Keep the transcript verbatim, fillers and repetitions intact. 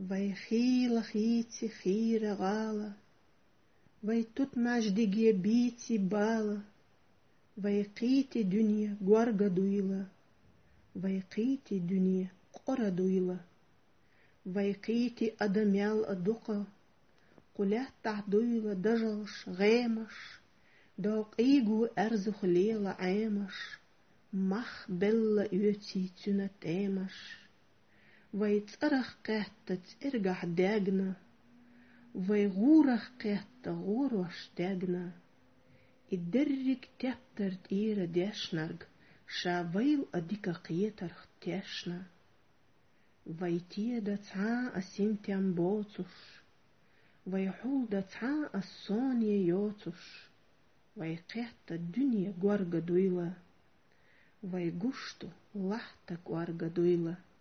Vai khila khiti khira gala. Vai tut majdige biti bala. Vai qiti dunya gwarga duila. Vai qiti dunya qora duila. Vai qiti adamyal aduqa. Qulat ta'duila dajalsh ghaemash. Daaq igu erzuch leela aimash. Mach bella uti tuna temash. Vai tsarach qattat irgah dagna. Vai gurach qatta gurwash dagna. Idderrik tettert ira deshnarg. Shavail adika qietarch teshna. Vai tieda tsa asintiam botush. Vai hulda tsa assonie yotush. Vai qatta dunya gwarga duila. Vai gushtu lahta gwarga duila.